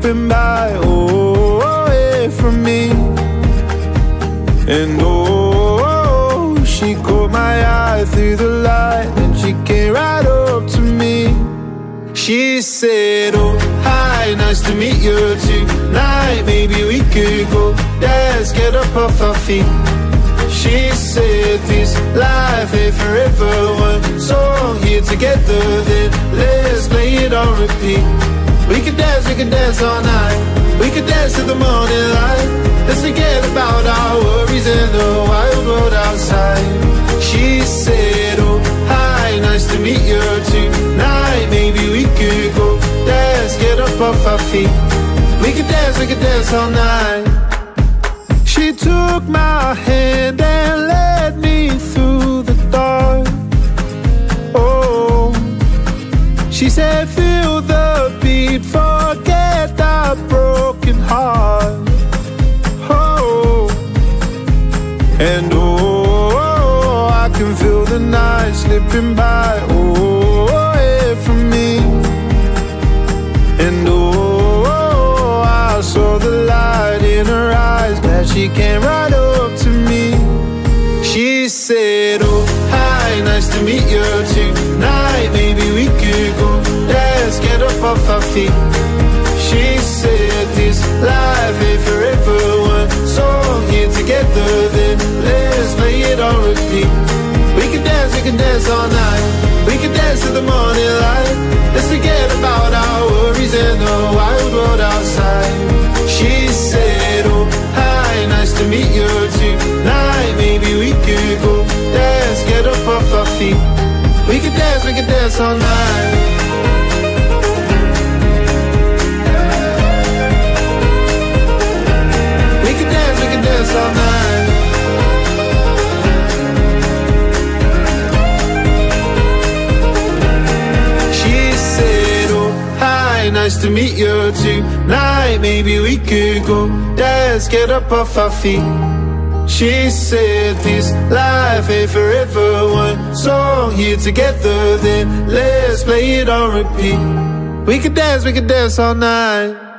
slipping by, away from me. And oh, she caught my eye through the light, and she came right up to me. She said, oh, hi, nice to meet you tonight. Maybe we could go dance, get up off our feet. She said, this life ain't forever, one song here together, then let's play it on repeat. We could dance all night. We could dance to the morning light. Let's forget about our worries and the wild world outside. She said, oh, hi, nice to meet you tonight. Maybe we could go dance, get up off our feet. We could dance all night. She took my hand and led me through the dark. Oh, she said, feel the beat, forget that broken heart. Oh, and oh, I can feel the night slipping by, away from me. And oh, I saw the light in her eyes, that she came right up to me. She said, oh, hi, nice to meet you tonight. Maybe we could go dance, get up off our feet. She said, this life ain't forever, one song here together, then let's play it on repeat. We can dance all night. We can dance to the morning light. Let's forget about our worries and the wild world outside. She said, oh, hi, nice to meet you tonight. Maybe we could go dance, get up off our feet. We can dance all night. We can dance all night. She said, oh, hi, nice to meet you tonight. Maybe we could go dance, get up off our feet. She said, this life ain't forever, one song here together, then let's play it on repeat. We could dance all night.